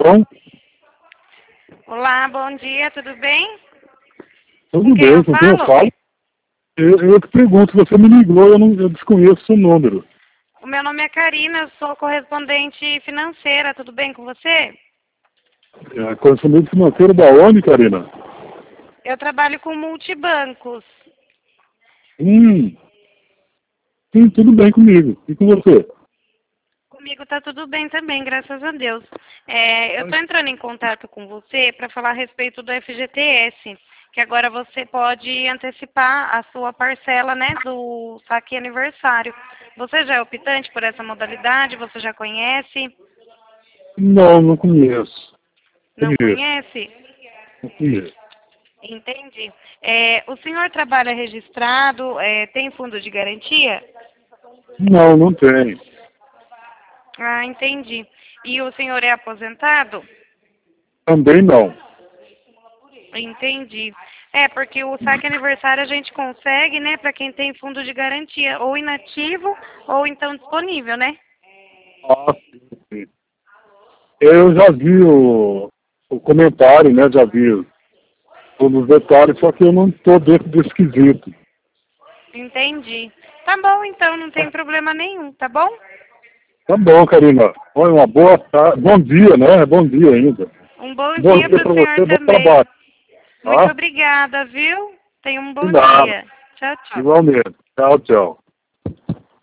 Bom, Olá, bom dia, tudo bem? tudo quem eu bem, com quem eu falo? falo? Eu te pergunto, você me ligou, eu desconheço o seu número. O meu nome é Karina, eu sou correspondente financeira, tudo bem com você? Correspondente financeiro da onde, Karina? Eu trabalho com multibancos. Sim, tudo bem comigo. E com você? Comigo tá tudo bem também, graças a Deus. Eu tô entrando em contato com você para falar a respeito do FGTS, que agora você pode antecipar a sua parcela, né, do saque aniversário. Você já é optante por essa modalidade? Você já conhece? Não, não conheço. Não Conheço, conhece? não conheço. Entendi. O senhor trabalha registrado, tem fundo de garantia? Não, não tem. Ah, entendi. E o senhor é aposentado? Também não. Entendi. Porque o saque aniversário a gente consegue, né, para quem tem fundo de garantia, ou inativo, ou então disponível, né? Ah, sim. Eu já vi o comentário, né? Já vi todos os detalhes, só que eu não estou dentro desse quesito. Entendi. Tá bom, então, não tem problema nenhum, tá bom? Tá bom, Karina. Foi uma boa tarde. Bom dia, né? Bom dia ainda. Um bom Bom dia dia para para o senhor você, bom também. trabalho. Muito Tá? obrigada, viu? Tenha um De bom nada. dia. Tchau, tchau. Igualmente. Tchau, tchau.